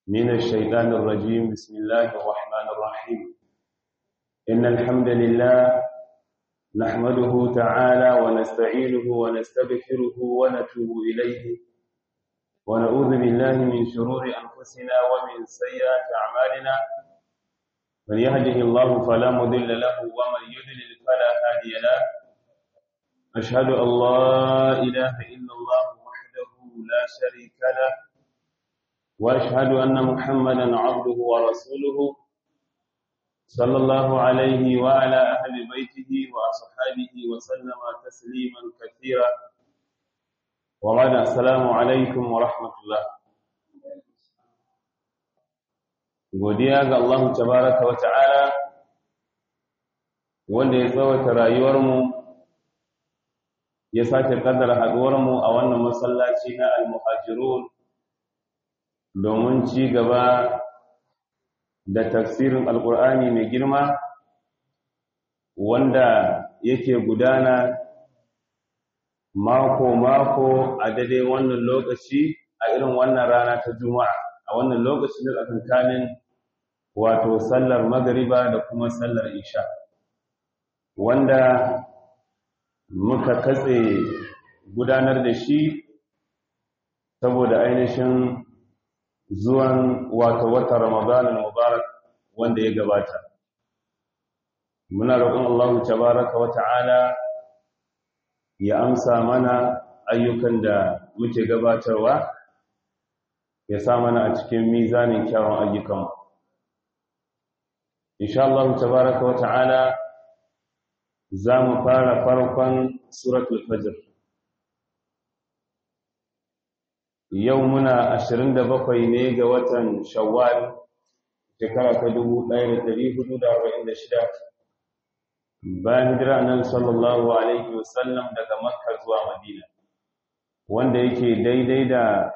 من الشيطان الرجيم. بسم الله الرحمن الرحيم. إن الحمد لله نحمده تعالى ونستعينه ونستغفره ونتوب إليه ونعوذ بالله من شرور أنفسنا ومن سيئات أعمالنا. من يهده الله فلا مضل له ومن يضلل فلا هادي له. أشهد أن لا إله إلا الله وحده لا شريك له وأشهد أن محمدا عبده ورسوله صلى الله عليه وعلى أهل بيته وأصحابه وسلم تسليما كثيرا. وبعد السلام عليكم ورحمة الله. godiya ga Allah tabaraka wa ta'ala wanda ya tsawata rayuwarmu ya sake kaddara haduwarmu a wannan masallaci na al-muhajirun domin ci gaba da tafsirin alkur'ani mai girma wanda yake gudana mako-mako a daidai wannan lokaci a irin wannan rana ta juma'a a wannan lokaci na tsakankanin wato sallar magariba da kuma sallar isha wanda muka katse gudanar da shi saboda ainihin zuwan wato watan Ramadan al-Mubarak wanda ya gabata. Muna roƙon Allah tabaraka wa ta'ala ya amsa mana ayyukan da muke gabatarwa, ya sa mana a cikin mizanin kyawun ayyukan. Insha Allah tabaraka wa ta'ala za mu fara farkon suratul Fajr. Yau muna 27 ne ga watan Shawwal shekara ta 1446 bayan hijira Annabi sallallahu alaihi wasallam daga Makka zuwa Madina, wanda yake daidai da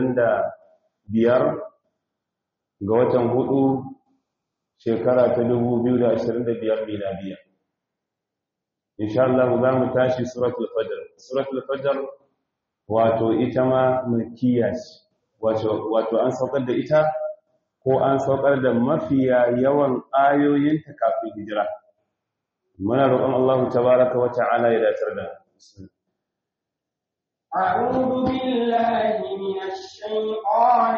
25 ga watan 4 shekara ta 2025 miladiya. Insha Allah za mu tashi suratul Fajr. Suratul Fajr wato ita ma makkiya ce, wato an saukar da ita ko an saukar da mafiya yawan ayoyinta kafin hijira. Muna roƙon Allah tabaraka wa ta'ala ya datar da أعوذ بالله من الشيطان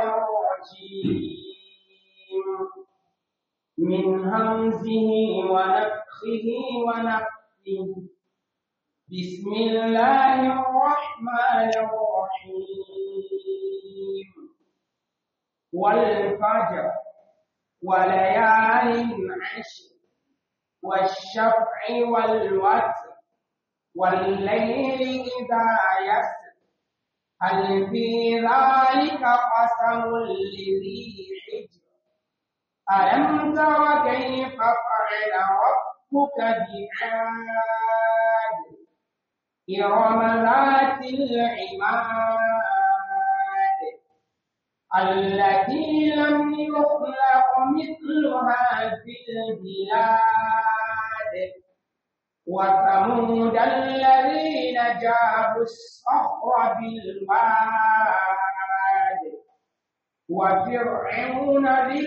الرجيم من همزه ونفخه ونفثه. بسم الله الرحمن الرحيم والفجر وليال عشر والشفع والوتر والليل إذا يسر هل في ذلك قسم لذي حجر ألم تر كيف فعل ربك بعاد إرم ذات العماد التي لم يخلق مثلها في البلاد وثمود الذين جابوا الصخر بالواد وفرعون ذي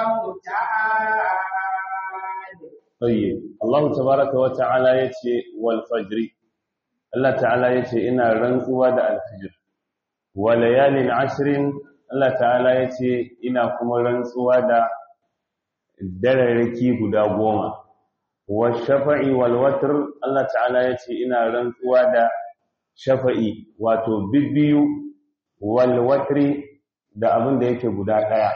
الأوتاد. طيب الله تبارك وتعالى يتي والفجر. Allah ta'ala ya ce ina rantsuwa da alfijir wa layalin ashirin. Allah ta'ala ya ce ina kuma rantsuwa da dararraki guda 10 wa shafa'i wal watr. Allah ta'ala ya ce ina rantsuwa da shafa'i wato bibbiyu wal watri da abin da yake guda daya.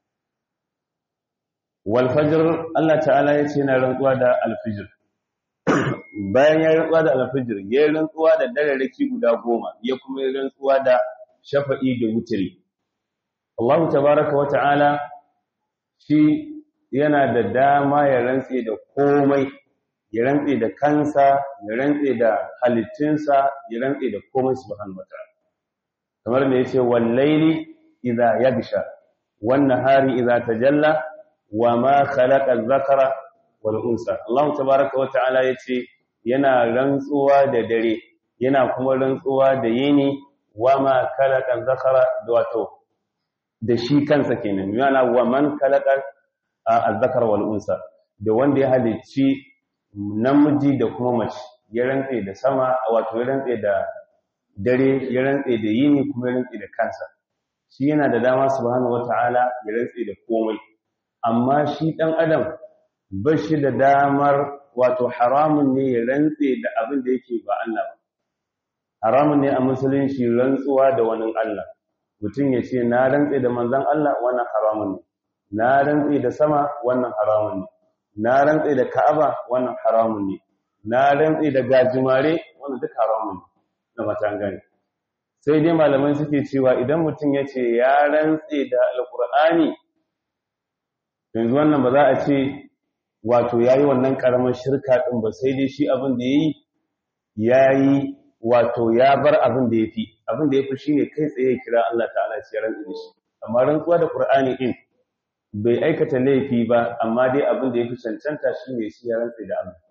Wal fajr Allah ta'ala ya ce ina rantsuwa da alfijir. Bayan ya rantsuwa da alfijir, ya rantsuwa da dararraki guda 10, ya kuma rantsuwa da shafa'i da wutri. Allah tabaraka wa ta'ala shi yana da dama ya rantse da komai, ya rantse da kansa, ya rantse da halittunsa, ya rantse da komai subhanahu wa ta'ala. Kamar da yace wal layli idha yaghsha wan nahari idha tajalla wa ma khalaqa adh-dhakara wal unsa. Allah tabaraka wa ta'ala yace yana rantsuwa da dare, yana kuma rantsuwa da yini, wa ma khalaqa adh-dhakara wato da shi kansa kenan yana wa man khalaqa az-zakara wal unsa da wanda ya halicci namiji da kuma mace ya rantse da sama wato ya rantse da dare ya rantse da yini kuma ya rantse da kansa shi yana da dama subhanahu wataala ya rantse da komai amma shi dan adam ba shi da damar wato haramun ne ya rantse da abin da yake ba Allah ba haramun ne a musulunci rantsuwa da wani Allah mutum ya ce na rantse da manzon Allah wannan haramun ne na rantse da sama wannan haramun ne na rantse da Ka'aba wannan haramun ne na rantse da gajimare wannan duk haramun ne na matan gani sai dai malamai suke cewa idan mutum ya ce ya rantse da alkur'ani yanzu wannan ba za a ce wato yayi wannan karamar shirka din ba sai dai shi abin da yayi wato ya bar abin da yafi shine kai tsaye kira Allah ta'ala ya rantse da shi amma rantsuwa da Qur'ani din bai aikata laifi ba amma dai abin da yafi cancanta shine shi ya rantse da Allah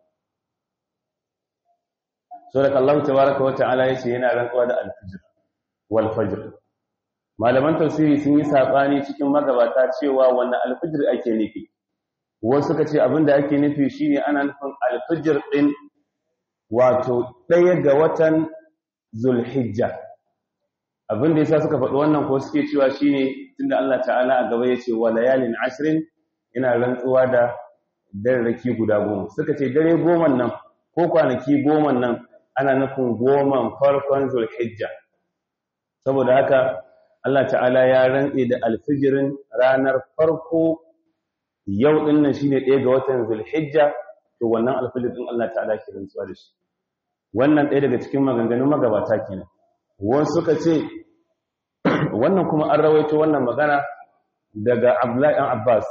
saboda Allah tabaaraka wa ta'ala yace yana rantsuwa da al-fajr wal fajr malaman tafsiri sun yi sabani cikin magabata cewa wannan al-fajr ake nufi wasu suka ce abin da ake nufi shine ana nufin al-fajr din wato ɗaya ga watan Zulhijja abin da yasa suka faɗi wannan ko suke cewa shine tunda Allah ta'ala a gaba yace wa layalin ashrin ina rantsuwa da darraki guda 10 suka ce dare 10 nan ko kwanaki 10 nan ana nufin 10 farkon Zulhijja saboda haka Allah ta'ala ya rantsi da alfijirin ranar farko yau din nan shine 1 ga watan Zulhijja to wannan alfijir din Allah ta'ala ke rantsuwa da shi wannan ɗaya daga cikin maganganun magabata kenan wasu suka ce wannan kuma an rawaito wannan magana daga Abdullahi dan Abbas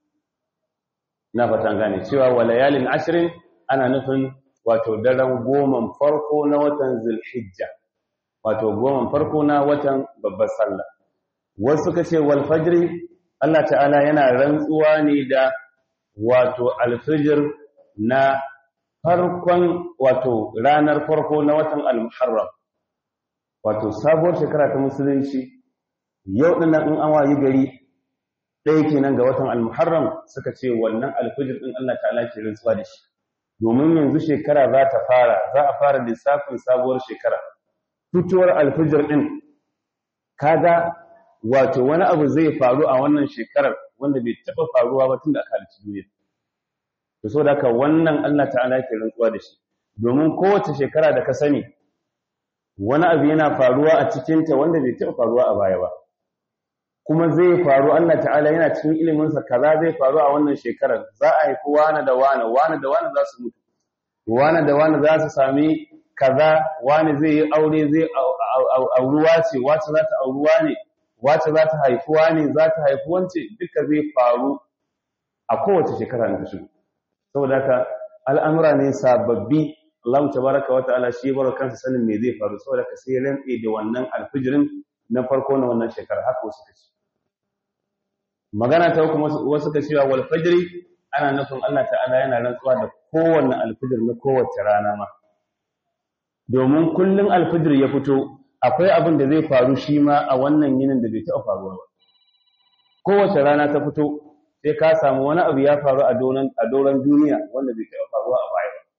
na fatan gane cewa walayalin ashrin ana nufin wato daren 10 farko na watan Zulhijja wato 10 farko na watan babbar sallah wasu suka ce wal fajri Allah ta'ala yana rantsuwa ne da wato alfijir na farkon wato ranar farko na watan al-Muharram wato sabuwar shekara ta musulunci yau din nan in an wayi gari ɗaya kenan ga watan al-Muharram suka ce wannan alfijir din Allah ta'ala ke rantsuwa da shi domin yanzu shekara za a fara lissafin sabuwar shekara fitowar alfijir din kaga wato wani abu zai faru a wannan shekarar wanda bai taba faruwa ba tun da aka halicci duniya to saboda haka wannan Allah ta'ala yake rantsuwa da shi domin kowace shekara da ka sani wani abu yana faruwa a cikin ta wanda bai taba faruwa a baya ba kuma zai faru Allah ta'ala yana cikin ilimin sa kaza zai faru a wannan shekarar za a haifi wani da wani za su mutu wani da wani za su sami kaza wani zai yi aure zai auruwa ce wace za ta auruwa ne wace za ta haifuwa ne za ta haifi wance duka zai faru a kowace shekara na shi saboda haka al'amura ne sababbi Allah tabaraka wa ta'ala shi bar kansa sanin me zai faru saboda ka sai rantsi da wannan alfijirin na farko na wannan shekara haka wasu kace magana ta kuma wasu kace cewa wal fajri ana nufin Allah ta'ala yana rantsuwa da kowanne alfijir na kowace rana ma domin kullun alfijir ya fito akwai abin da zai faru shi ma a wannan yinin da bai taɓa faruwa ba kowace rana ta fito sai ka samu wani abu ya faru a doron duniya wanda bai taɓa faruwa a baya ba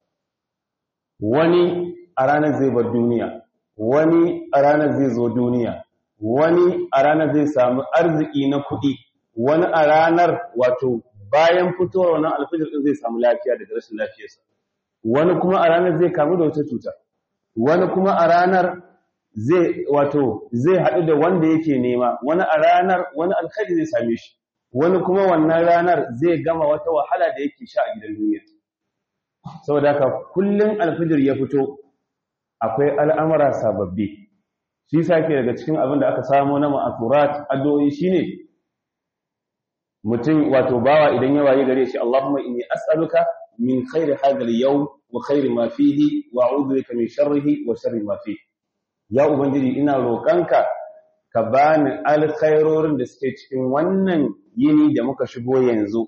wani a ranar zai bar duniya wani a ranar zai zo duniya wani a ranar zai samu arziki na kuɗi wani a ranar wato bayan fitowar wannan alfijir din zai samu lafiya daga rashin lafiyarsa wani kuma a ranar zai kamu da wata cuta wani kuma a ranar zai haɗu da wanda yake nema wani a ranar wani alkhairi zai same shi wani kuma wannan ranar zai gama wata wahala da yake sha a gidan duniya saboda haka kullun alfijir ya fito akwai al'amura sababbi shi sake daga cikin abin da aka samu na ma'asurat addu'o'i shine mutum wato bawa idan ya waye gare shi Allahumma inni as'aluka min khairi hadha al-yawm wa khairi ma fihi wa a'udhu bika min sharrihi wa sharri ma fihi ya ubangiji ina roƙanka ka bani alkhairorin da suke cikin wannan yini da muka shigo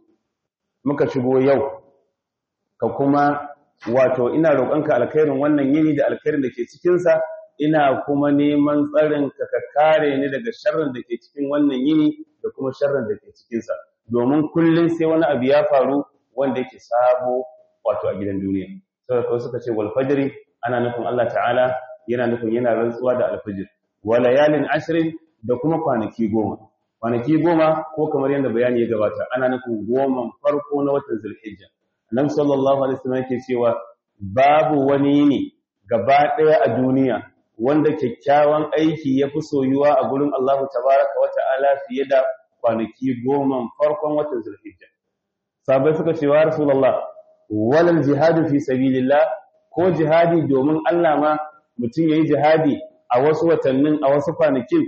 yau ka kuma wato ina roƙonka alkhairin wannan yini da alkhairin da ke cikin sa ina kuma neman tsarin ka kare ni daga sharrin da ke cikin wannan yini da kuma sharrin da ke cikin sa domin kullun sai wani abu ya faru wanda yake sabo wato a gidan duniya saboda kawai suka ce wal fajri ana nufin Allah ta'ala yana nufin yana rantsuwa da alfajir wa layalin ashrin da kuma kwanaki 10 kwanaki 10 ko kamar yadda bayani ya gabata ana nufin 10 farko na watan Zulhijja Annabi sallallahu alaihi wasallam yake cewa babu wani yini gaba daya a duniya wanda kyakkyawan aiki yafi soyuwa a gurin Allah tabaaraka wa ta'ala fiye da kwanaki 10 farkon watan Zulhijja sahabbai suka ce wa Rasulullah walal jihadu fi sabilillah ko jihadi domin Allah ma mutum yayi jihadi a wasu watannin a wasu kwanakin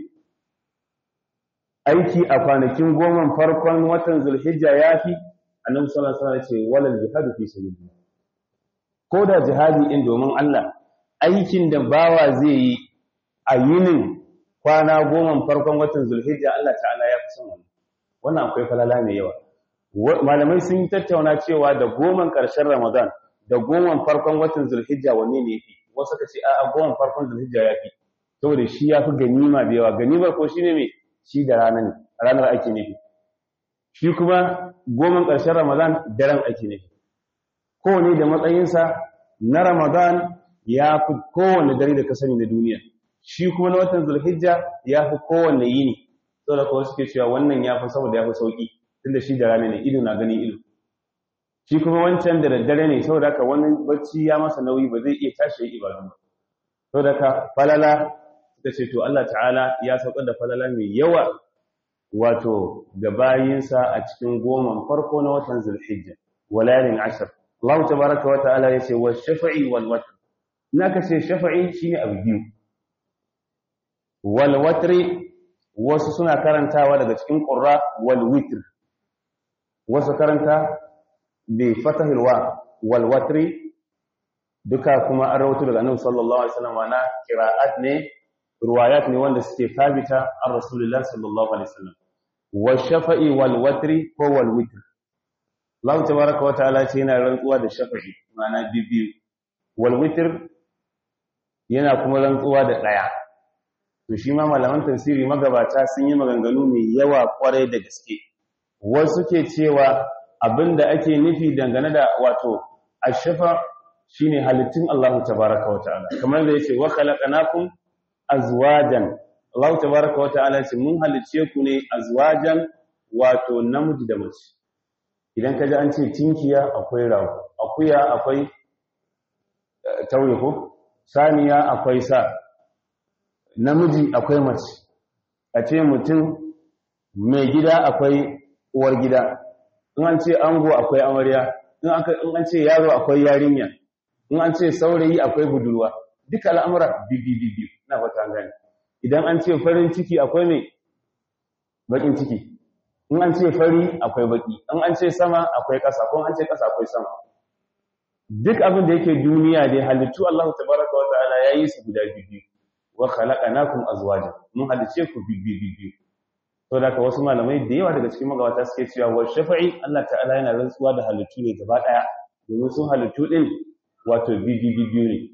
aiki a kwanakin 10 farkon watan Zulhijja yafi Annabi sallallahu alaihi wasallam ya ce walal jihadu fi sabilillah ko da jihadi din domin Allah aikin da bawa zai yi a yinin kwana 10 farkon watan Zulhijja Allah ta'ala ya fi son wannan akwai falala mai yawa malamai sun tattauna cewa da 10 ƙarshen Ramadan da 10 farkon watan Zulhijja wanne ne yafi wasu ka ce a 10 farkon Zulhijja yafi saboda shi yafi ganima da yawa ganimar ko shine me shi da ranar ake nufi shi kuma 10 ƙarshen Ramadan daren ake nufi kowane da matsayinsa na Ramadan ya fi kowane dare da ka sani na duniya shi kuma na watan Zulhijja ya fi kowane yini saboda kawai suke cewa wannan ya fi saboda ya fi sauki tunda shi da rana ne ido na ganin ido shi kuma wancan da daddare ne saboda haka wani bacci ya masa nauyi ba zai iya tashi ya ibadu ba saboda haka falala suka ce to Allah ta'ala ya saukar da falala mai yawa wato ga bayinsa a cikin 10 farko na watan Zulhijja walalin ashar Allah tabaraka wa ta'ala yace wa shafa'i wal watr naka ce shafa'i shine abu biyu wal watri wasu suna karantawa daga cikin qurra wal witr wasu karanta bi fatahil wa wal watri duka kuma an rawaito daga Annabi sallallahu alaihi wasallam wana qira'at ne riwayat ne wanda suke thabita an Rasulullah sallallahu alaihi wasallam wa shafa'i wal watri ko wal witr Allah tabaraka wa ta'ala ce yana rantsuwa da shafa'i ma'ana bibiyu wal witr yana kuma rantsuwa da daya to shi ma malaman tafsiri magabata sun yi maganganu mai yawa kwarai da gaske wasu ke cewa abinda ake nufi dangane da wato ashafa shine halittun Allah tabaraka wa ta'ala kamar da yake wa khalaqnakum azwajan Allah tabaraka wa ta'ala ce mun halice ku ne azwajan wato namiji da mace idan kaji an ce tinkiya akwai rago akuya akwai tauye ko saniya akwai sa namiji akwai mace a ce mutum mai gida akwai uwar gida in an ce ango akwai amarya in an ce yaro akwai yarinya in an ce saurayi akwai budurwa duka al'amura bibi na fata gani idan an ce farin ciki akwai mai bakin ciki in an ce fari akwai baki in an ce sama akwai ƙasa ko an ce ƙasa akwai sama duk abin da yake duniya dai halittu Allah tabaraka wa ta'ala yayi su guda bibi wa khalaqnakum azwajan mun halice ku bibi to da wasu malamai da yawa daga cikin magabata suke cewa wa shafa'i Allah ta'ala yana rantsuwa da halittu ne gaba daya domin sun halittu din wato bibi ne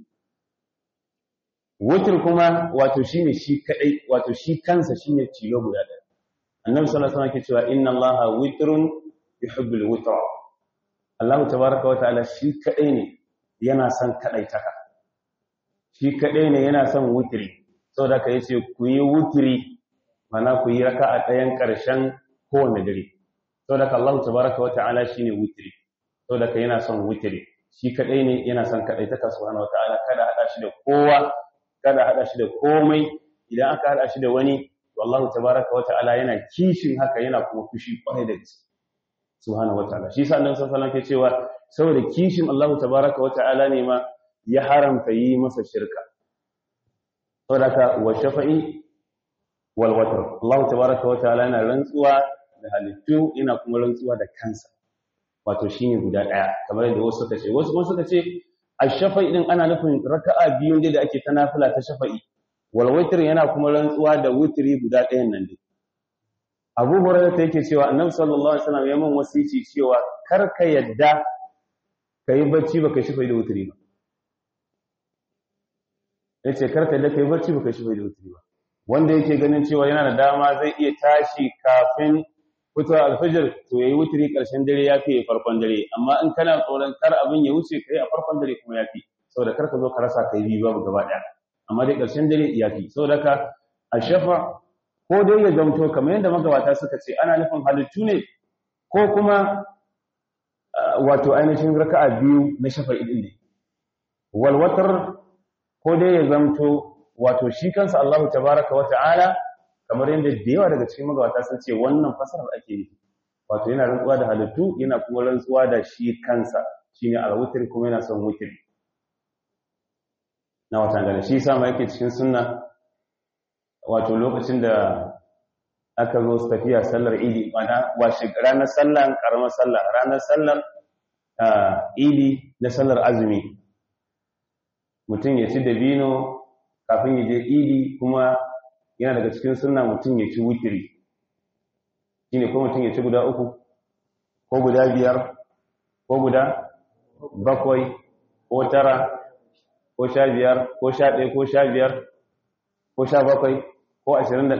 witr kuma wato shine shi kadai wato shi kansa shine tilo guda daya annabi sallallahu alaihi wasallam ke cewa inna Allaha witrun yuhibbul witra Allah tabaaraka wa ta'ala shi kadai ne yana son kadaitaka shi kadai ne yana son witri saboda ka yace ku yi witri mana ku yi raka'a ɗayan ƙarshen kowanne dare saboda Allah tabaaraka wa ta'ala shine witri saboda ka yana son witri shi kadai ne yana son kadaitaka subhanahu wa ta'ala kada hada shi da kowa kada hada shi da komai idan aka hada shi da wani to Allah tabaaraka wa ta'ala yana kishin haka yana kuma fushi kwarai da gaske subhanahu wa ta'ala shi yasa annabi sallallahu alaihi wasallam ke cewa saboda kishin Allah tabaaraka wa ta'ala ne ma ya haramta yi masa shirka saboda ka wa shafa'i wal watr Allah tabaaraka wa ta'ala yana rantsuwa da halittu yana kuma rantsuwa da kansa wato shine guda daya kamar yadda wasu suka ce wasu suka ce ash-shafa'i din ana nufin raka'a biyun da ake ta nafila ta shafa'i wal witr yana kuma rantsuwa da witri guda ɗayan nan dai Abu Hurairah yake cewa Annabi sallallahu alaihi wasallam ya mun wasici cewa kar ka yadda kai bacci baka shafa'i da witri ba yace karka da kai barci baka shi bai da wutri ba wanda yake ganin cewa yana da dama zai iya tashi kafin fitowar alfajir to yayi wutri karshen dare yafi farkon dare amma in kana tsoron kar abin ya wuce kai a farkon dare kuma yafi saboda karka zo ka rasa kai biyu babu gaba daya amma dai karshen dare yafi saboda ka ashafa ko dai ya zamto kamar yadda magabata suka ce ana nufin halittu ne ko kuma wato ainihin raka'a biyu na shafa'i din ne wal watr ko dai ya zamto wato shi kansa Allahu tabaaraka wa ta'ala kamar yadda da yawa daga cikin magabata sun ce wannan fasarar ake nufi wato yana rantsuwa da halittu yana kuma rantsuwa da shi kansa shine al-witr kuma yana son witr na wata gane shi yasa ma yake cikin sunna wato lokacin da aka zo tafiya sallar idi mana washe ranar sallar karamar sallah ranar sallar idi na sallar azumi mutum ya ci dabino kafin ya je idi kuma yana daga cikin sunna mutum ya ci witri shine ko mutum ya ci guda 3 ko guda 5 ko guda 7 ko 9 ko 15 ko 11 ko 15 ko 17 ko 21 ko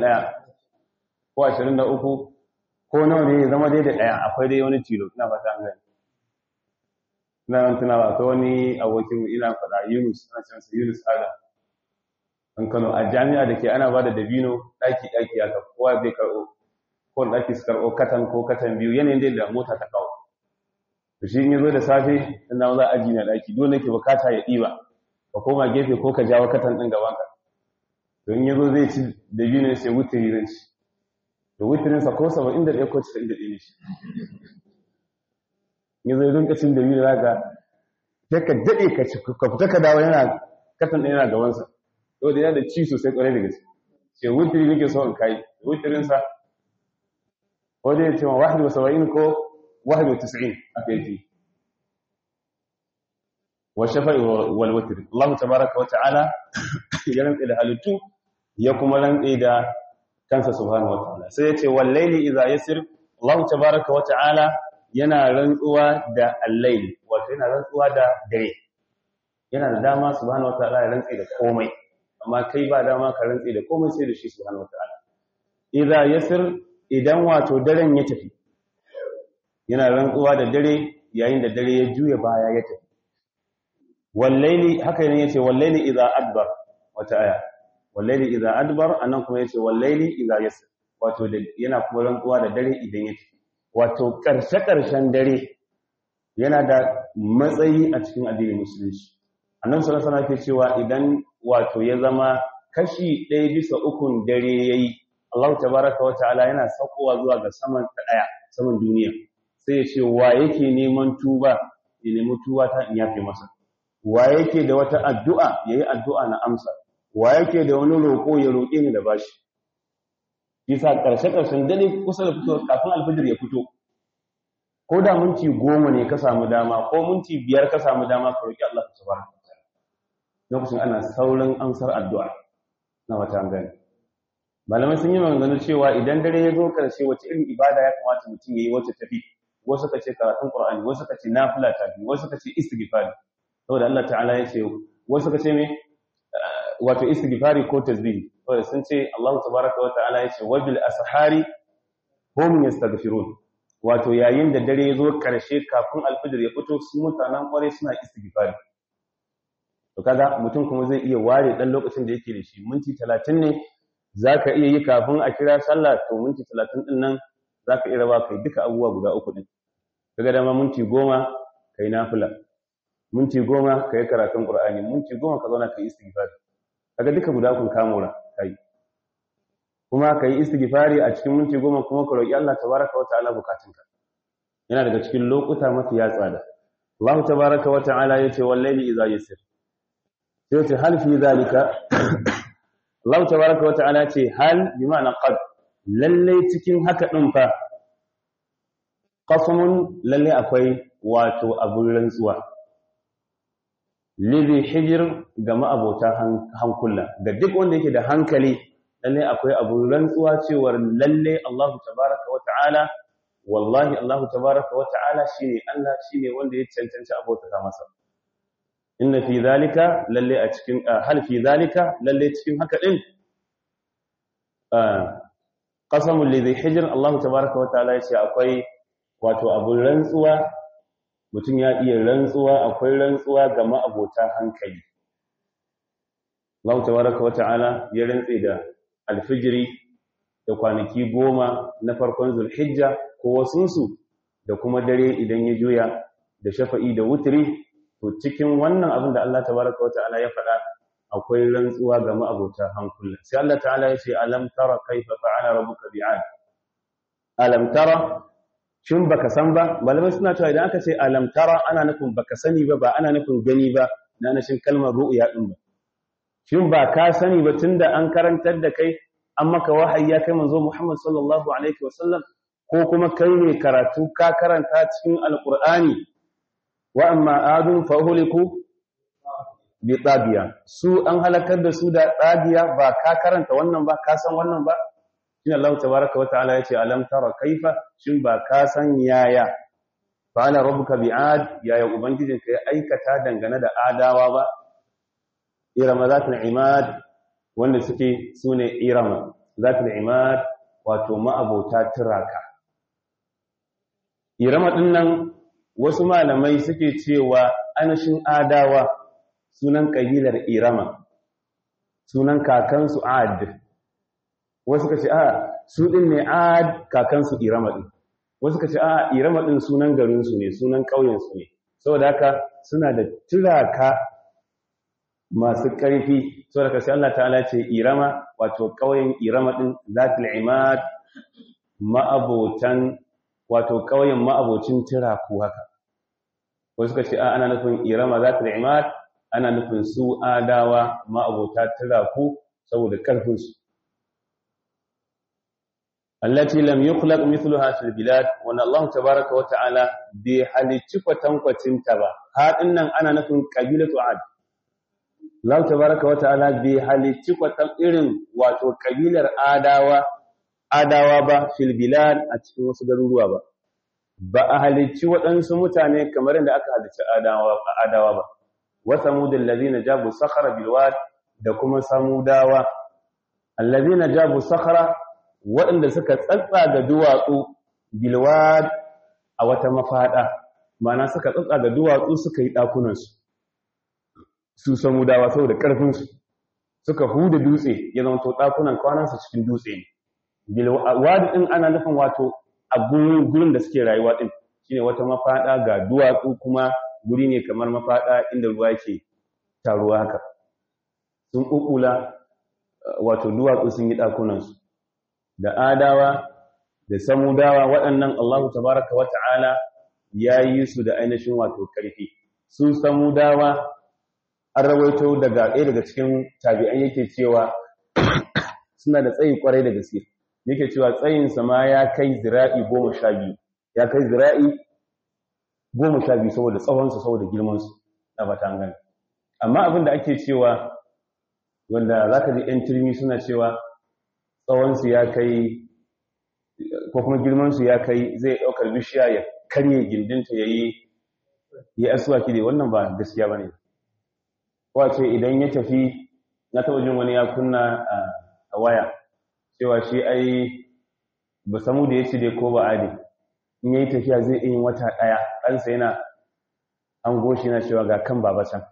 23 ko nawa ne zama dai da daya akwai dai wani tilo ina fata an gani ina nan tunawa akwai wani abokin ina fada Yunus ana cewa Yunus Adam an Kano a jami'a dake ana bada dabino daki haka kowa zai karbo ko daki su karbo katan ko katan biyu yanayin da mota ta kawo to shi in yazo da safe ina za a aji na daki dole nake bukata ya diba ka koma gefe ko ka jawo katan din gaban ka to in yazo zai ci dabino sai wutiri zai ci to wutirin sa ko 71 ko 91 ne shi yazo ya rinka cin dabino zaka sai ka dade ka ci ka fita ka dawo yana katan din yana gaban sa to da yana da ci sosai kwarai da gaske sai wutiri nake so in kai wutirin sa ko dai ce 71 ko 91 aka yi wa shafa'i wal witr Allah tabaaraka wa ta'ala ya rantsa da halittu ya kuma rantsa da kansa subhanahu wa ta'ala sai yace wal layli idha yasir Allah tabaaraka wa ta'ala yana rantsuwa da al-layl wato yana rantsuwa da dare yana da dama subhanahu wa ta'ala ya rantsa da komai amma kai ba dama ka rantsa da komai sai da shi subhanahu wa ta'ala idha yasir idan wato daren ya tafi yana rantsuwa da dare yayin da dare ya juya baya ya tafi wallaili haka yana yace wallaili idza adbar wata aya wallaili idza adbar anan kuma yace wallaili idza yasr wato yana kuma rantsuwa da dare idan ya tafi wato karshen dare yana da matsayi a cikin addinin musulunci annabi sallallahu alaihi wasallam yake cewa idan wato ya zama kashi 1/3 dare yayi Allah tabaaraka wa ta'ala yana saukowa zuwa ga saman duniya sai ya ce wa yake neman tuba ya nemi tuba ta in yafe masa wa yake da wata addu'a yayi addu'a na amsa wa yake da wani roko ya roke ni da bashi yasa karshen dare kusa da fito kafin alfajir ya fito ko da minti 10 ne ka samu dama ko minti 5 ka samu dama ka roki Allah tabaraka wa ta'ala lokacin ana saurin amsar addu'a na wata gani malamai sun yi magana cewa idan dare ya zo karshe wace irin ibada ya kamata mutum yayi wacce tafi wasu ka ce karatun Qur'ani wasu ka ce nafila tafi wasu ka ce istighfari saboda Allah ta'ala ya ce wasu ka ce me wato istighfari ko tasbih saboda sun ce Allah tabaaraka wa ta'ala ya ce wabil ashari hum yastaghfirun wato yayin da dare ya zo karshe kafin alfajir ya fito su mutanen kware suna istighfari to kaga mutum kuma zai iya ware dan lokacin da yake da shi minti 30 ne zaka iya yi kafin a kira sallah to minti 30 din nan zaka iya raba kai duka abubuwa guda uku din kaga dama minti 10 kai nafila minti 10 kai karatun Qur'ani minti 10 ka zauna kai istighfar kaga duka guda kun kamura kai kuma kai istighfari a cikin minti 10 kuma ka roki Allah tabaaraka wa ta'ala bukatunka yana daga cikin lokuta mafi tsada Allah tabaaraka wa ta'ala yace wallahi idza yasir yace hal fi zalika Allah tabaaraka wa ta'ala ce hal bi ma'ana qad lalle cikin haka din fa qasamun lalle akwai wato abun rantsuwa lizi hijr ga ma'abota hankula ga duk wanda yake da hankali lalle akwai abun rantsuwa cewar lalle Allah tabaaraka wa ta'ala wallahi Allah tabaaraka wa ta'ala shine Allah shine wanda ya cancanci abota masa inna fi zalika lalle a cikin hal fi zalika lalle cikin haka din qasamul ladhi hijr Allah tabaaraka wa ta'ala yace akwai wato abun rantsuwa mutum ya iya rantsuwa akwai rantsuwa ga ma'abota hankali Allah tabaaraka wa ta'ala ya rantse da alfijiri da kwanaki 10 na farkon zulhijja ko wasunsu da kuma dare idan ya juya da shafa'i da wutri to cikin wannan abin da Allah tabaaraka wa ta'ala ya faɗa akwai rantsuwa ga ma'abota hankula sai Allah ta'ala ya ce alam tara kaifa fa'ala rabbuka bi'ad alam tara shin baka san ba malamai suna cewa idan aka ce alam tara ana nufin baka sani ba ana nufin gani ba na nashin kalmar ru'ya din ba shin ba ka sani ba tunda an karantar da kai an maka wahayi ya kai manzo Muhammad sallallahu alaihi wasallam ko kuma kai ne karatu ka karanta cikin alqur'ani wa amma adun fa huliku bi tabiya su an halakar da su da tabiya ba ka karanta wannan ba ka san wannan ba shine Allah tabaaraka wa ta'ala yace alam tara kaifa shin ba ka san yaya fa'ala rabbuka bi'ad yaya ubangijinka ya aikata dangane da adawa ba irama zatul imad wanda suke sune irama zatul imad wato ma'abota tiraka irama dinnan wasu malamai suke cewa anashin adawa sunan kabilar irama sunan kakansu ad wasu kace su din ne ad kakansu irama din wasu kace irama din sunan garin su ne sunan kauyen su ne saboda haka suna da tiraka masu ƙarfi saboda kace Allah ta'ala ce irama wato kauyen irama din zatul imad ma'abotan wato kauyen ma'abocin tiraku haka wasu kace ana nufin irama zatul imad ana nufin su adawa ma'abota tiraku saboda ƙarfinsu allati lam yukhlaq mithluha fil bilad wa Allah tabaaraka wa ta'ala bi halicci kwatankwacin ta ba hadin nan ana nufin qabilatu ad Allah tabaaraka wa ta'ala bi halicci kwatan irin wato kabilar adawa ba fil bilad a cikin wasu garuruwa ba a halicci waɗansu mutane kamar yadda aka halicci adawa ba wa samudul ladina jabu sakhara bil wad da kuma samudawa alladina jabu sakhara waɗanda suka tsatsaga duwatsu bil wad a wata mafada mana suka tsatsaga duwatsu suka yi dakunan su samudawa saboda karfin su suka huda dutse ya zama to dakunan kwanan su cikin dutse ne bil wad din ana nufin wato a gurin da suke rayuwa din shine wata mafada ga duwatsu kuma guri ne kamar mafada inda ruwa yake taruwa haka sun kukula wato duwatsu sun yi dakunansu da adawa da samudawa waɗannan Allah tabaraka wa ta'ala ya yi su da ainihin wato karfi su samudawa an rawaito daga ɗaya daga cikin tabi'an yake cewa suna da tsayi kwarai da gaske yake cewa tsayinsa ma ya kai zira'i 12 ya kai zira'i 12 saboda tsawonsu saboda girmansu na batan gani amma abin da ake cewa wanda za ka ji ‘yan turmi suna cewa tsawonsu ya kai ko kuma girmansu ya kai zai ɗaukar bishiya ya karye gindinta ya yi asuwaki da wannan ba gaskiya ba ne wace idan ya tafi na taɓa jin wani ya kunna a waya cewa shi ai ba samu da ya ce dai ko ba adi in yayi tafiya zai yi wata ɗaya ɗansa yana an goshi na cewa ga kan baba can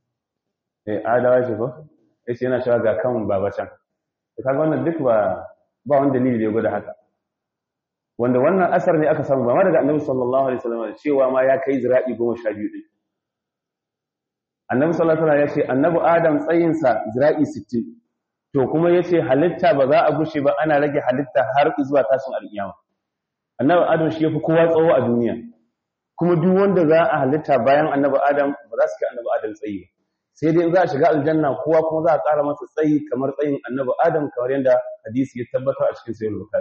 adawa ce ko ya ce yana cewa ga kan baba can da kaga wannan duk ba wani dalili da ya gwada haka wanda wannan asar ne aka samu ba ma daga annabi sallallahu alaihi wasallam cewa ma ya kai zira'i 12 din annabi sallallahu alaihi wasallam ya ce annabi adam tsayinsa zira'i 60 to kuma yace halitta ba za a gushe ba ana rage halitta har zuwa tashin alkiyama annabi adam shi yafi kowa tsawo a duniya kuma duk wanda za a halitta bayan annabi adam ba za su kai annabi adam tsayi ba sai dai in za a shiga aljanna kowa kuma za a ƙara masa tsayi kamar tsayin annabi adam kamar yadda hadisi ya tabbatar a cikin sahih bukhari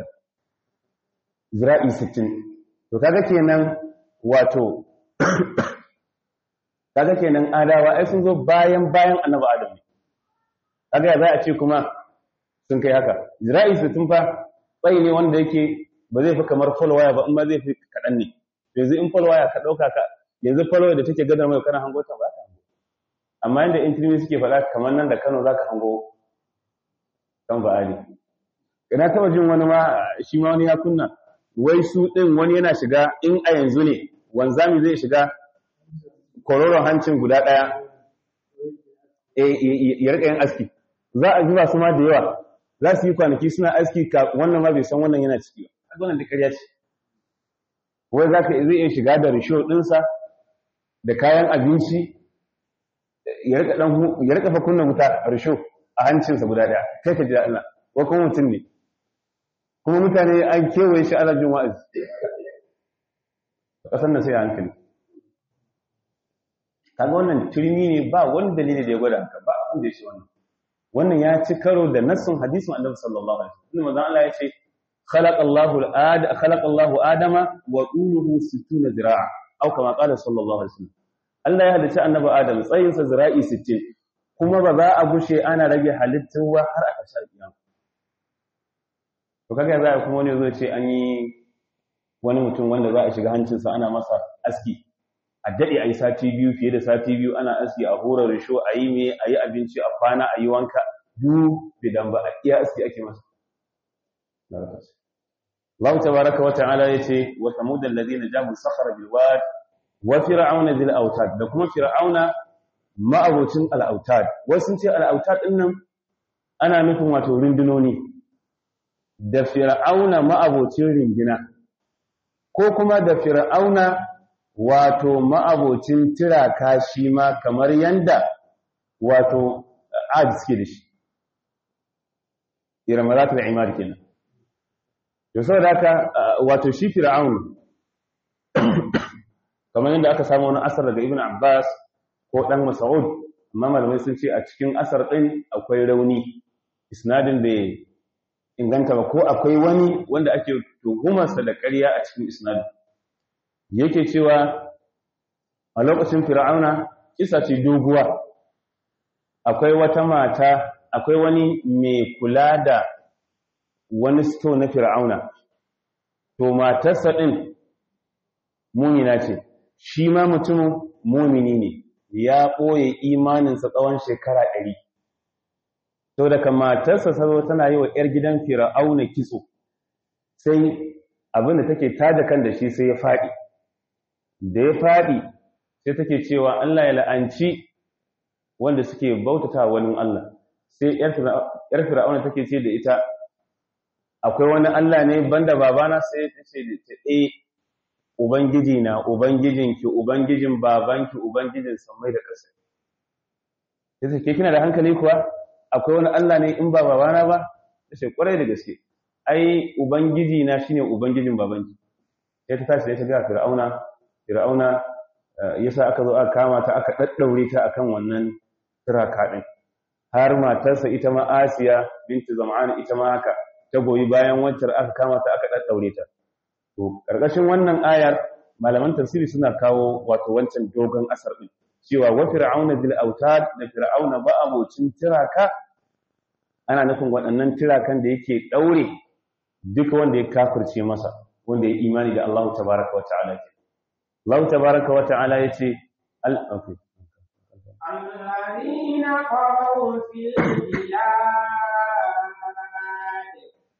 zira'i 60 to kaga kenan wato kaga kenan adawa ai sun zo bayan annabi adam ne kaga za a ce kuma sun kai haka zira'i 60 fa tsayi ne wanda yake ba zai fi kamar folwaya ba in ma zai fi kaɗan ne yanzu in folwaya ka ɗauka ka yanzu folwaya da take gadar mai kana hangota ba ta amma yanda intirmi suke faɗa kamar nan da Kano zaka hango kan ba'ali ina taba jin wani ma shi ma wani ya kunna wai su din wani yana shiga in a yanzu ne wanzami zai shiga kororon hancin guda daya ya rika yin aski za a zuba su ma da yawa za su yi kwanaki suna aski wannan ma bai san wannan yana ciki ba wannan da ƙarya ce wai zai iya shiga da risho ɗinsa da kayan abinci ya rika fa kunna wuta risho a hancinsa guda ɗaya kai ka ji da Allah ko kuma mutum ne kuma mutane an kewaye shi ana jin wa'azi ƙasar nan sai a hankali kaga wannan turmi ne ba wani dalili da ya gwada haka ba abin da ya ce wannan ya ci karo da nassun hadisin Annabi sallallahu alaihi wasallam manzon Allah ya ce خلق الله آدم وطوله 60 ذراعا أو كما قال صلى الله عليه وسلم Allah ya halitta annabi Adam tsayinsa zira'i 60 kuma ba za a gushe ana rage halittuwa har aka sha kiyama to kaga za a kuma wani zo ce an yi wani mutum wanda za a shiga hancinsa ana masa aski a dade ayi sati biyu fiye da sati biyu ana aski a horar risho ayi abinci a kwana ayi wanka duk bidan ba a iya aski ake masa Allah tabaraka wa ta'ala yace wa samudal ladina jabu sakhara bil wad wa fir'auna bil autad da kuma fir'auna ma'abucin al autad wasu ce al autad din nan ana nufin wato rindunoni da fir'auna ma'abucin rindina ko kuma da fir'auna wato ma'abucin tiraka shi ma kamar yanda wato ad suke da shi iramaratul imar kenan to saboda haka wato shi fir'aun kamar yadda aka samu wani asar daga ibn Abbas ko dan Mas'ud amma malamai sun ce a cikin asar din akwai rauni isnadin bai inganta ba ko akwai wani wanda ake tuhumarsa da ƙarya a cikin isnadin yake cewa a lokacin fir'auna kisa ce doguwa akwai wata mata akwai wani mai kula da wani sto na fir'auna to matarsa din mumina ce shi ma mutumin mumini ne ya ɓoye imaninsa tsawon shekara 100 to daga matarsa sabo tana yi wa 'yar gidan fir'auna kitso sai abinda take tada kan da shi sai ya faɗi da ya faɗi sai take cewa Allah ya la'anci wanda suke bautata wani Allah sai 'yar fir'auna take ce da ita akwai wani Allah ne banda babana sai ta ce da ubangiji na ubangijinki ubangijin babanki ubangijin sammai da ƙasa sai ke kina da hankali kuwa akwai wani Allah ne in ba babana ba sai kwarai da gaske ai ubangiji na shine ubangijin babanki sai ta tashi ta ga fir'auna yasa aka zo aka kama ta aka daddaure ta akan wannan turaka din har matarsa ita ma Asiya binti Zam'an ita ma haka ta goyi bayan wancan aka kama ta aka daddaure ta to karkashin wannan ayar malaman tafsiri suna kawo wato wancan dogon asar din cewa wa fir'auna bil autad da fir'auna ba abocin tiraka ana nufin waɗannan tirakan da yake daure duka wanda ya kafirce masa wanda ya imani da Allah tabaaraka wa ta'ala Allah tabaaraka wa ta'ala yace الذين قروا في البلاد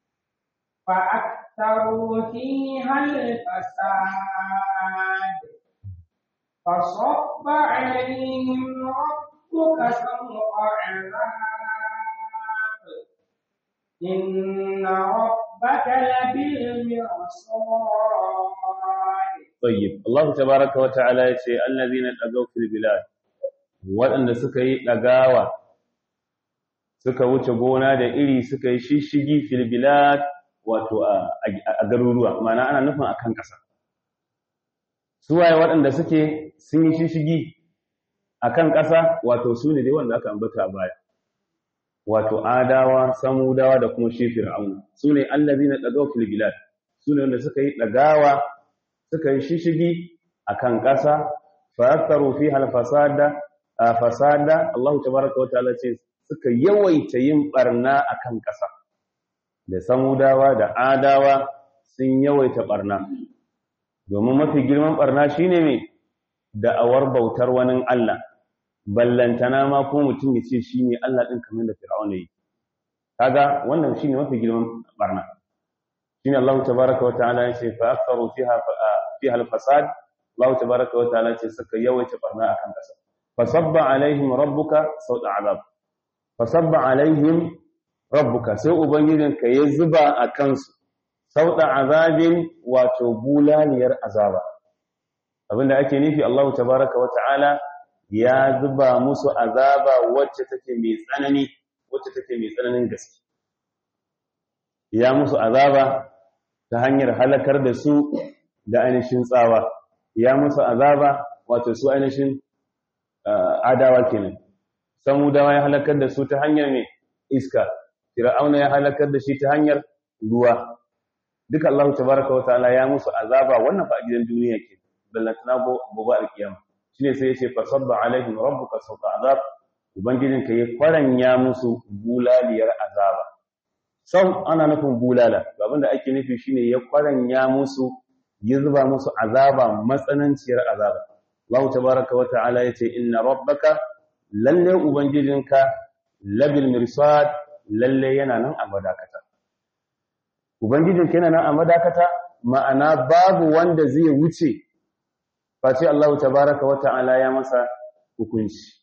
فأكثروا فيها الفساد فصب عليهم ربك سوط عذاب إن ربك لبالمرصاد طيب الله تبارك وتعالى يقول الذين طغوا في البلاد waɗanda suka yi ɗagawa suka wuce gona da iri suka yi shishigi fil bilad wato a garuruwa mana ana nufin akan ƙasa suwaye waɗanda suke sun yi shishigi akan ƙasa wato su ne dai wanda aka ambata a baya wato adawa samudawa da kuma shi fir'auna su ne allazina ɗagawa fil bilad su ne wanda suka yi ɗagawa suka yi shishigi akan ƙasa fa aktharu fiha al-fasada Allah tabaraka wa ta'ala ce suka yawaita yin barna akan ƙasa da samudawa da adawa sun yawaita barna domin mafi girman barna shine me da'awar bautar wani Allah ballantana ma ko mutum ya ce shi ne Allah ɗin kamar da Fir'auna yi. Kaga wannan shi ne mafi girman barna. Shi ne Allah tabaraka wa ta'ala ya ce fa aktharu fiha al-fasad. Allah tabaraka wa ta'ala ce suka yawaita barna akan ƙasa. Fasabba alaihim rabbuka sauta azab. Fasabba alaihim rabbuka sai ubangijinka ya zuba a kansu sauta azabin wato bulaliyar azaba. Abinda ake nufi Allah tabaraka wa ta'ala ya zuba musu azaba wacce take mai tsananin gaske. Ya musu azaba ta hanyar halakar da su da ainihin tsawa. Ya musu azaba wato su ainihin adawa kenan. Samudawa ya halakar da su ta hanyar mai iska. Fir'auna ya halakar da shi ta hanyar ruwa. Duka Allah tabaraka wa ta'ala ya musu azaba wannan fa a gidan duniya ke. Ballantana gobe alkiyama. Shine sai yace fasabba alaihim rabbuka sawta azab. Ubangijinka ya kwaranya musu bulaliyar azaba. Sau ana nufin bulala. Abinda ake nufi shine ya kwaranya musu ya zuba musu azaba matsananciyar azaba. Allah tabaraka wa ta'ala yace inna rabbaka lalle ubangijinka labil mirsad lalle yana nan a madakata. Ubangijinka yana nan a madakata ma'ana babu wanda zai wuce face Allah tabaraka wa ta'ala ya masa hukunci.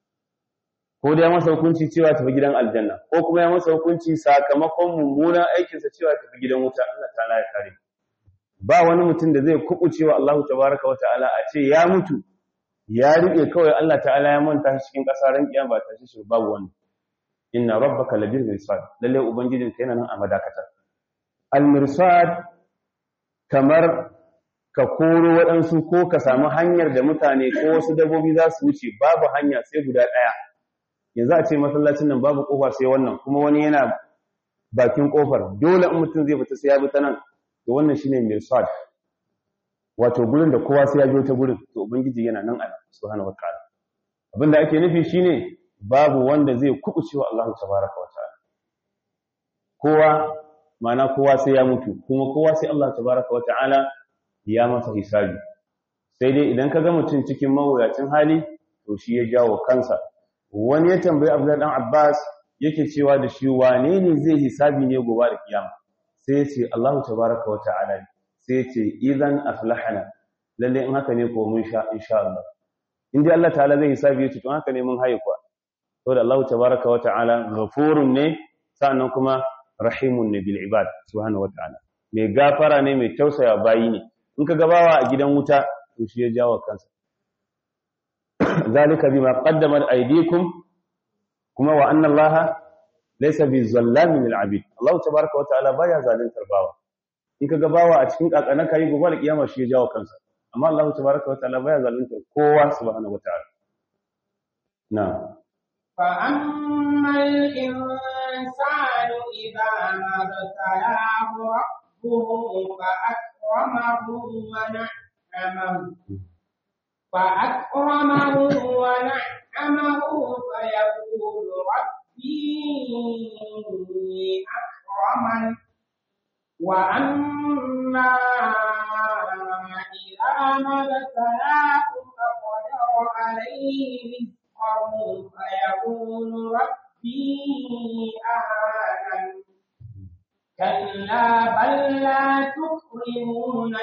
Ko da ya masa hukunci cewa tafi gidan aljanna ko kuma ya masa hukunci sakamakon mummunan aikinsa cewa tafi gidan wuta. Allah ta'ala ya kare. Ba wani mutum da zai kubucewa Allah tabaraka wa ta'ala a ce ya mutu ya rike kawai Allah ta'ala ya manta shi cikin ƙasa ran kiyama ba ta shi babu wani. Inna rabbaka labil mirsad lalle ubangijinka yana nan a madakata. Al mirsad kamar ka koro waɗansu ko ka samu hanyar da mutane ko wasu dabbobi za su wuce babu hanya sai guda ɗaya. Yanzu a ce masallacin nan babu ƙofa sai wannan kuma wani yana bakin ƙofar dole in mutum zai fita sai ya bi ta nan. To wannan shine mirsad. Wato gurin da kowa sai ya biyo ta gurin to ubangiji yana nan a subhanahu wataala. Abinda ake nufi shine babu wanda zai kubucewa Allah tabaaraka wataala. Kowa ma'ana kowa sai ya mutu kuma kowa sai Allah tabaaraka wataala ya masa hisabi. Sai dai idan ka ga mutum cikin mawuyacin hali to shi ya jawo kansa. Wani ya tambayi Abdullah dan Abbas yake cewa da shi wane ne zai hisabi ne gobe da kiyama? Sai ya ce Allah tabaaraka wataala. Sai ya ce idan aflahana lalle in haka ne ko mun sha insha Allah. In dai Allah ta'ala zai hisabi yace to haka ne mun haye kuwa. Saboda Allah tabaaraka wataala ghafurun ne sannan kuma rahimun ne bil ibad subhanahu wataala. Mai gafara ne mai tausaya bayi ne. In ka gabawa a gidan wuta to shi ya jawo kansa. Zalika bima qaddamat aydikum kuma wa anna Allah laysa bizallamin lil abid. Allah tabaaraka wataala baya zaluntar bawa. In ka gabawa a cikin kakana kai gobe da kiyama shi ya jawo kansa. Amma Allah tabaaraka wataala baya zaluntar kowa subhanahu wataala. Na'am. فأما الإنسان إذا ما ابتلاه ربه فأكرمه ونعمه فيقول ربي أكرمن وأما إذا ما ابتلاه فقدر عليه رزقه فيقول ربي أهانن كلا بل لا تكرمون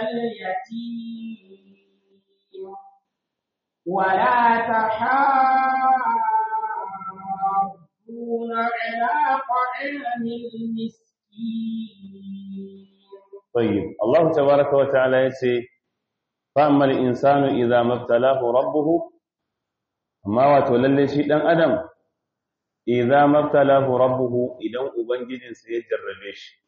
اليتيم ولا تحاضون على طعام المسكين. طيب الله تبارك وتعالى يقول فأما الإنسان إذا ما ابتلاه ربه ما وتولى شيء دان أدم إذا ما ابتلاه ربه إذا أبنجد سيجرب شيء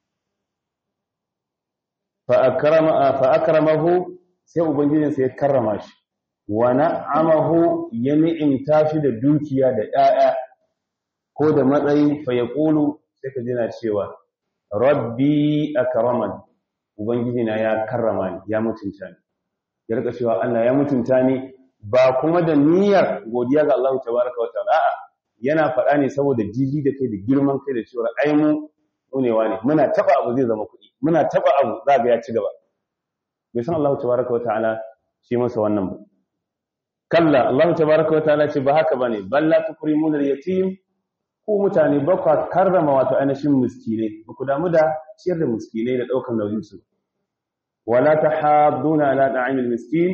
فأكرمه sai ubangijinsa ya karrama shi wa na'amahu ya ni'imta shi da dukiya da 'ya'ya ko da matsayi fa yaqulu sai ka jina cewa rabbi akraman ubangijina ya karrama ni ya mutunta ni ya rika cewa Allah ya mutunta ni ba kuma da niyyar godiya ga Allah tabaaraka wa ta'ala a'a yana faɗa ne saboda jiji da kai da girman kai da cewa ai mu ne muna taba abu zai zama kuɗi muna taba abu za ga ya ci gaba bai san Allah tabaraka wataala shi masa wannan ba kalla Allah tabaaraka wa ta'ala ce ba haka bane balla tukrimuna al-yatim ku mutane ba ku karrama wato ainihin miskinai ba ku damu da ciyar da miskinai da daukar nauyin su wala tahadduna ala da'imil miskin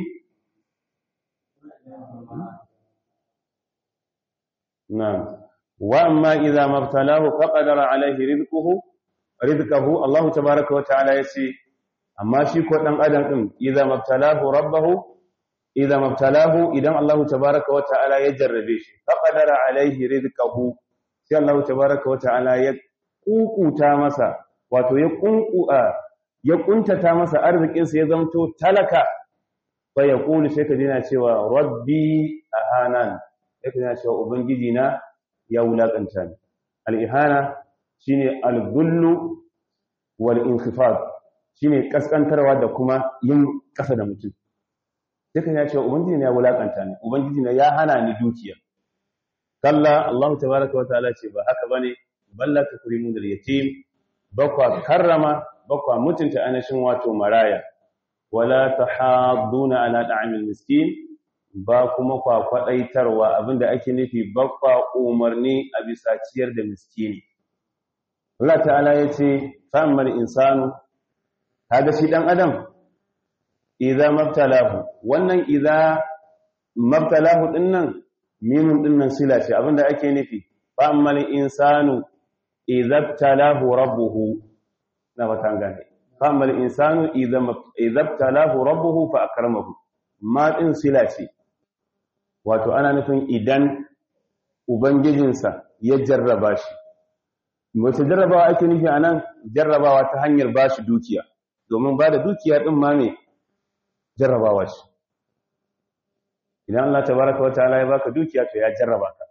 na'am wa amma idza mabtalahu faqadara alayhi rizquhu Allah tabaaraka wa ta'ala yace amma shi ko dan adam din idza mabtalahu idan Allah tabaaraka wa ta'ala ya jarrabe shi faqadara alayhi rizquhu sai Allah tabaaraka wa ta'ala ya kukuta masa wato ya kuntata masa arzikin sa ya zamto talaka fa yaqulu sai ka dina cewa rabbi ahanan sai ka dina cewa ubangiji na ya wulakanta ni al-ihana shine al-dhullu wal inkhifad shine kaskantarwa da kuma yin kasa da mutum sai kan ya ce ubangiji ne ya wulakanta ni ubangiji ne ya hana ni dukiya kalla Allah tabaaraka wa ta'ala ce ba haka bane balla tukrimun dal yatim bakwa karrama bakwa mutunta anashin wato maraya wala tahadduna ala da'amil miskin ba kuma kwa kwadaitarwa abinda ake nufi bakwa umarni a bisa ciyar da miskini Allah ta'ala yace fa'amal insanu kaga shi dan adam idza mabtalahu wannan idza mabtalahu dinnan mimun dinnan sila ce abinda ake nufi fa'amal insanu idza btalahu rabbuhu na batan gane fa'amal insanu idza btalahu rabbuhu fa akramahu ma din sila ce wato ana nufin idan ubangijinsa ya jarraba shi wace jarrabawa ake nufi anan jarrabawa ta hanyar bashi dukiya domin ba da dukiya din ma ne jarrabawa shi idan Allah tabaraka wa ta'ala ya baka dukiya to ya jarraba ka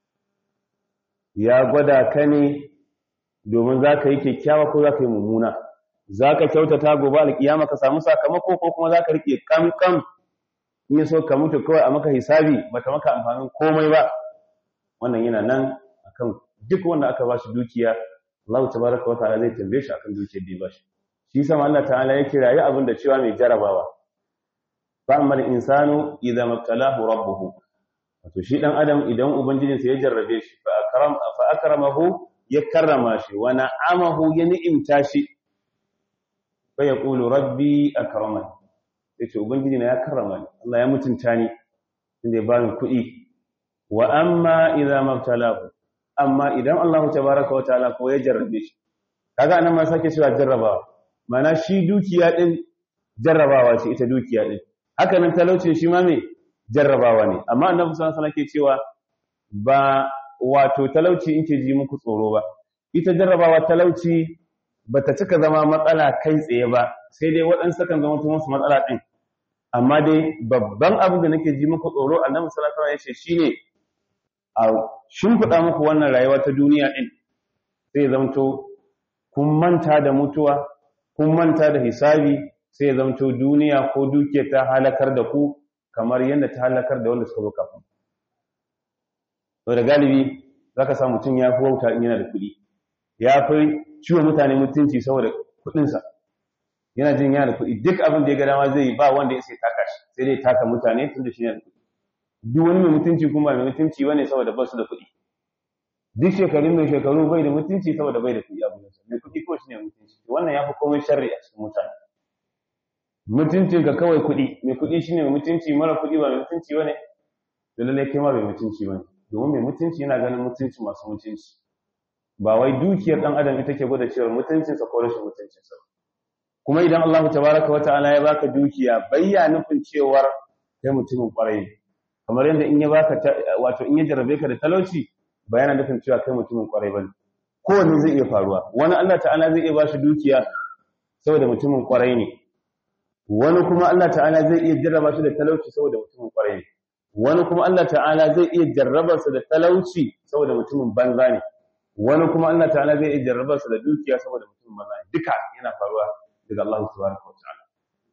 ya gwada ka ne domin zaka yi kyakkyawa ko zaka yi mummuna zaka kyautata gobe alkiyama ka samu sakamako ko kuma zaka rike kamkam in yaso ka mutu kawai a maka hisabi bata maka amfanin komai ba wannan yana nan akan duk wanda aka bashi dukiya Allah tabaraka wa ta'ala zai tambaye shi akan dukiyar da ya bashi shi yasa Allah ta'ala ya kirayi abin da cewa mai jarabawa fa amma insanu idza mabtalahu rabbuhu wato shi dan adam idan ubangijinsa ya jarrabe shi fa akramahu ya karrama shi wa na'amahu ya ni'imta shi fa yaqulu rabbi akramani yace ubangiji na ya karrama ni Allah ya mutunta ni inda ya bani kuɗi wa amma idza mabtalahu amma idan Allah tabaaraka wa ta'ala ko ya jarrabe shi kaga anan ma sake cewa jarrabawa mana shi dukiya din jarrabawa ce ita dukiya din haka nan talaucin shi ma me jarrabawa ne amma annabi sallallahu alaihi wasallam ke cewa ba wato talauci in ke ji muku tsoro ba ita jarrabawa talauci bata cika zama matsala kai tsaye ba sai dai waɗansu kan zama musu matsala din amma dai babban abin da nake ji muku tsoro annabi sallallahu alaihi wasallam ya ce shine a shimfiɗa muku wannan rayuwa ta duniya din sai zamto kun manta da mutuwa kun manta da hisabi sai zamto duniya ko duke ta halakar da ku kamar yadda ta halakar da wanda suka zo kafin to da galibi zaka samu mutum ya fi wauta in yana da kuɗi ya fi ciwo mutane mutunci saboda kuɗinsa yana jin yana da kuɗi duk abin da ya ga dama zai yi ba wanda ya sai taka shi sai dai taka mutane tun da shi yana da kuɗi duk wani mai mutunci kuma mai mutunci bane saboda ba su da kuɗi duk shekarun mai shekaru bai da mutunci saboda bai da kuɗi a gurinsa mai kuɗi ko shi ne mutunci wannan ya fi komai sharri a cikin mutane mutuncin ka kawai kuɗi mai kuɗi shine mai mutunci mara kuɗi ba mai mutunci bane da lallai kai ma mai mutunci bane domin mai mutunci yana ganin mutunci masu mutunci ba wai dukiyar dan adam ita ke gwada cewa mutuncinsa ko rashin mutuncinsa kuma idan Allah tabaraka wa ta'ala ya baka dukiya bayya nufin cewar kai mutumin kwarai kamar yadda in ya baka wato in ya jarabe ka da talauci bayana nufin cewa kai mutumin kwarai bane kowanne zai iya faruwa wani Allah ta'ala zai iya ba shi dukiya saboda mutumin kwarai ne wani kuma Allah ta'ala zai iya jarraba shi da talauci saboda mutumin kwarai ne wani kuma Allah ta'ala zai iya jarraba sa da talauci saboda mutumin banza ne wani kuma Allah ta'ala zai iya jarraba sa da dukiya saboda mutumin banza ne duka yana faruwa daga Allah tabaraka wa ta'ala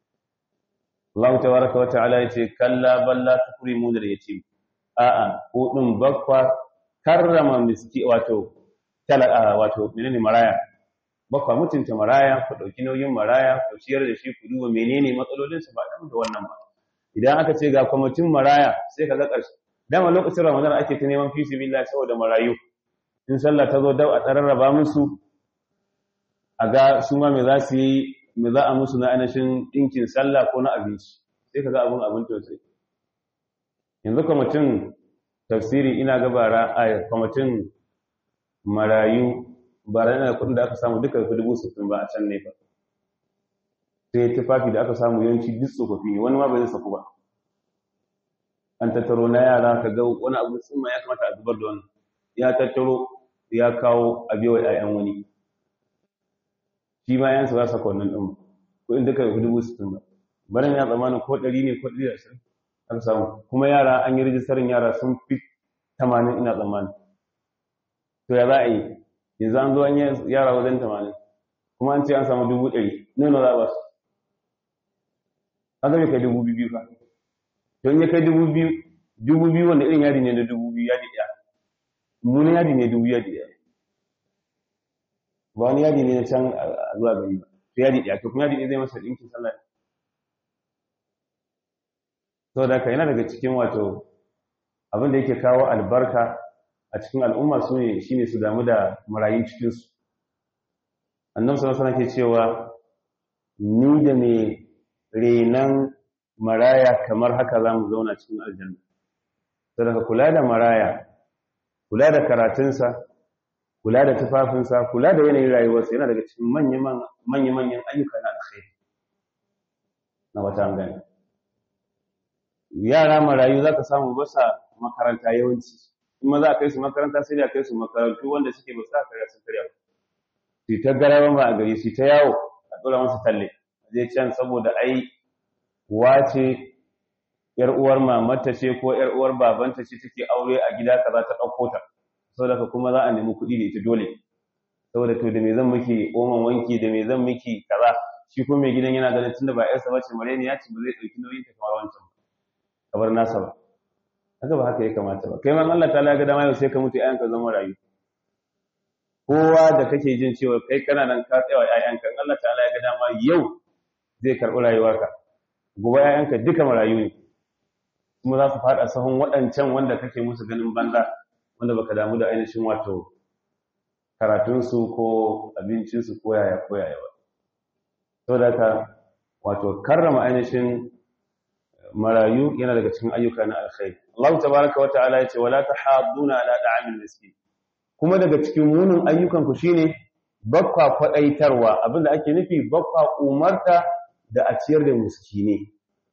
Allah tabaraka wa ta'ala yace kalla balla tukrimuna al-yatim a'a ko din bakwa karrama miski wato wato menene maraya bakwa mutunta maraya ku dauki nauyin maraya ku ciyar da shi ku duba menene matsalolin sa ba dan da wannan ba idan aka ce ga kwamitin maraya sai ka ga ƙarshe dama lokacin Ramadan ake ta neman fi sabilillah saboda marayu in sallah ta zo dau a tsararraba musu a ga su ma me za su yi me za a musu na ainihin ɗinkin sallah ko na abinci sai ka ga abin tausayi yanzu kwamitin tafsiri ina gabara a kwamitin marayu bara yana da kudin da aka samu duka 60,000 ba a can ne ba sai tufafi da aka samu yawanci duk tsofaffi ne wani ma ba zai saku ba an tattaro na yara ka ga wani abu sun ma ya kamata a zubar da wani ya tattaro ya kawo a biyo 'ya'yan wani shi ma yansu za su saka wannan ɗin kuɗin duka 60,000 ba barin ya tsammanin ko 100 ne ko 120 aka samu kuma yara an yi rijistarin yara sun fi 80 ina tsammanin to ya za a yi yanzu an zo an yi yara wajen 80 kuma an ce an samu 100,000 nuna za a ba su an zama kai 2,000 fa don ya kai 2,000 wanda irin yadi ne na 2,000 yadi ɗaya munin yadi ne 2,000 yadi ɗaya ba wani yadi ne na can a zuwa gari ba to yadi ɗaya to kuma yadi ɗaya zai masa ɗinkin sallah sau da ka yana daga cikin wato abin da yake kawo albarka a cikin al'umma su ne shi ne su damu da marayun cikinsu annan sana ke cewa ni da mai renan maraya kamar haka za mu zauna cikin aljanna sau da ka kula da maraya kula da karatunsa kula da tufafinsa kula da yanayin rayuwarsa yana daga cikin manya-manyan ayyuka na alkhairi na wata gani yara marayu za ka samu basa makaranta yawanci in ma za a kai su makaranta sai da kai su makarantu wanda suke ba sa karya sun karya su ta garaban ba a gari su ta yawo a tsora masu talle zai can saboda ai wace yar uwar mamarta ce ko yar uwar babanta ce take aure a gida kaza ta dauko ta saboda kuma za a nemi kuɗi da ita dole saboda to da me zan miki oman wanki da me zan miki kaza shi ko mai gidan yana ganin tunda ba yarsa bace mareni ya ce ba zai dauki nauyin ta kamar wancan kabar nasa ba haka ba haka ya kamata ba kai man Allah ta'ala ya ga dama yau sai ka mutu ayyanka zama rayu kowa da kake jin cewa kai kana nan ka tsaya ayyanka in Allah ta'ala ya ga dama yau zai karɓi rayuwarka gobe ayyanka duka marayu ne kuma za su fada sahun waɗancan wanda kake musu ganin banza wanda baka damu da ainihin wato karatunsu ko abincinsu ko yaya ba saboda ka wato karrama ainihin marayu yana daga cikin ayyuka na alkhairi Allah tabaaraka wa ta'ala yace wala tahadduna ala da'amil miskin kuma daga cikin munin ayyukan ku shine bakwa kwadaitarwa abinda ake nufi bakwa umarta da a ciyar da miskine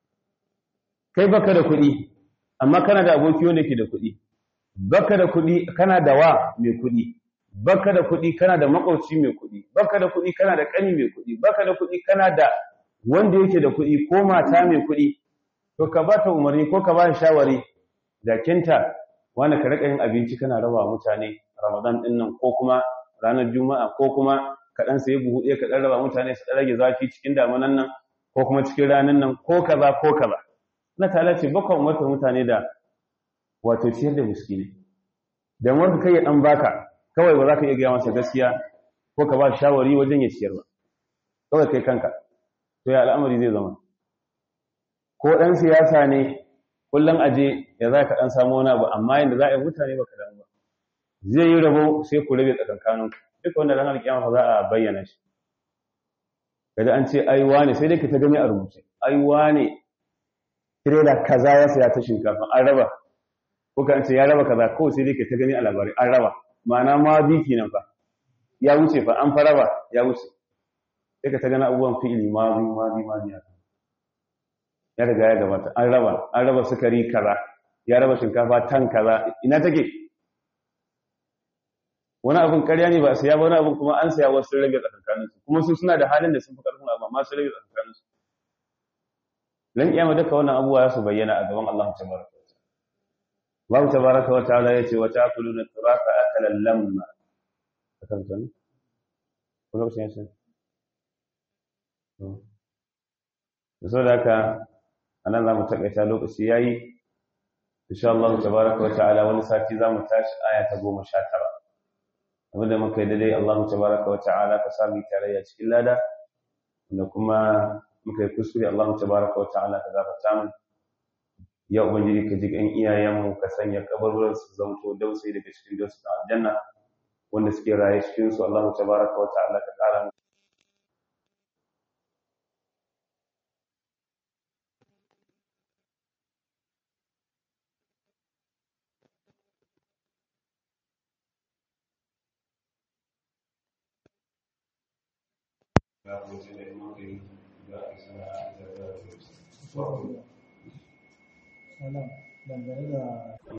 kai baka da kuɗi amma kana da aboki wanda yake da kuɗi baka da kuɗi kana da wa mai kuɗi baka da kuɗi kana da makwabci mai kuɗi baka da kuɗi kana da kani mai kuɗi baka da kuɗi kana da wanda yake da kuɗi ko mata mai kuɗi to ka ba ta umarni ko ka ba shawari jakinta wani ka rika yin abinci kana raba mutane Ramadan din nan ko kuma ranar Juma'a ko kuma ka dan sayi buhu ɗaya ka dan raba mutane su rage zafi cikin damanan nan ko kuma cikin ranan nan ko kaza ko kaza Allah ta'ala ce baka umarta mutane da wato ciyar da miskini dan wanda kai ya dan baka kawai ba za ka iya ga masa gaskiya ko ka ba shawari wajen ya ciyar ba kawai kai kanka to ya al'amari zai zama ko ɗan siyasa ne kullum aje ya za ka ɗan samu wani abu amma yadda za a yi mutane ba ka damu ba zai yi rabo sai ku rabe tsakankanin duka wanda ranar kiyama fa za a bayyana shi kaji an ce ai wane sai dai ka ta gani a rubuce ai wane tirela kaza ya saya ta shinkafa an raba ko ka ce ya raba kaza ko sai dai ka ta gani a labari an raba ma'ana ma biki nan fa ya wuce fa an fa raba ya wuce sai ka ta gani abubuwan fi'ili ma ya riga ya gabata an raba sukari kaza ya raba shinkafa tan kaza ina take wani abin ƙarya ne ba siya ba wani abin kuma an siya wasu rage tsakankaninsu kuma su suna da halin da sun fi ƙarfin abu amma su rage tsakankaninsu lan kiyama duka wannan abubuwa ya su bayyana a gaban Allah tabaraka wa ta'ala Allah tabaraka wa ta'ala yace wa ta'kuluna turasa akalan lamma akan tani ko lokacin yace to saboda haka anan zamu takaita lokaci yayi insha Allah tabaaraka wa ta'ala wani sati zamu tashi aya ta 19 abinda muka yi dai Allah tabaaraka wa ta'ala ka sami tarayya cikin lada wanda kuma muka yi kuskure Allah tabaaraka wa ta'ala ka gafarta mana ya ubangiji ka ji kan iyayenmu ka sanya kabarwaran su zanto dausayi daga cikin dausayin aljanna wanda suke raye cikin su Allah tabaraka wa ta'ala ka kara Salam, dangane da